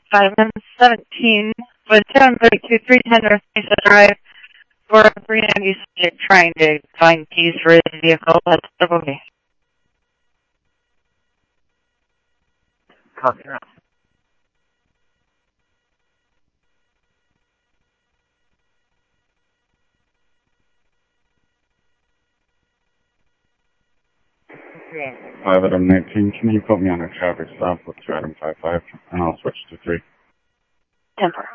517 with 732 310 North Mesa Drive for a 390 subject trying to find keys for his vehicle. That's okay. Copy. 5 item 19, can you put me on a traffic stop with 2 item 55 and I'll switch to 3? Temper.